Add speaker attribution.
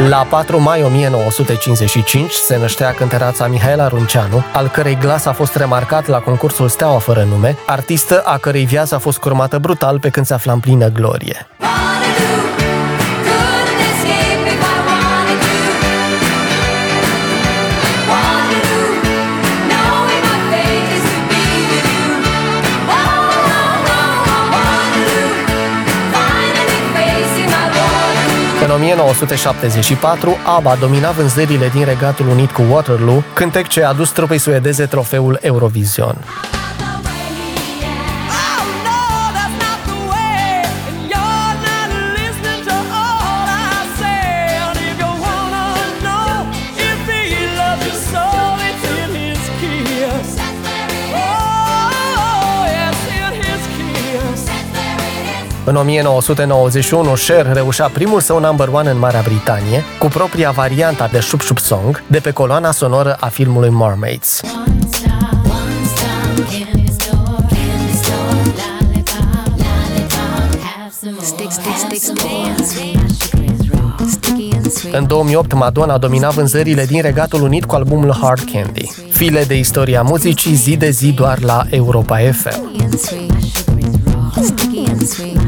Speaker 1: La 4 mai 1955 se năștea cântăreața Mihaela Runceanu, al cărei glas a fost remarcat la concursul Steaua fără nume, artistă a cărei viață a fost curmată brutal pe când se afla în plină glorie. În 1974, ABBA domina vânzările din Regatul Unit cu Waterloo, cântec ce a adus trupei suedeze trofeul Eurovision. În 1991, Cher reușea primul său number one în Marea Britanie, cu propria variantă de Shoop Shoop Song, de pe coloana sonoră a filmului Mermaids. În 2008, Madonna domina vânzările din Regatul Unit cu albumul Hard Candy. File de istoria muzicii zi de zi doar la Europa FM.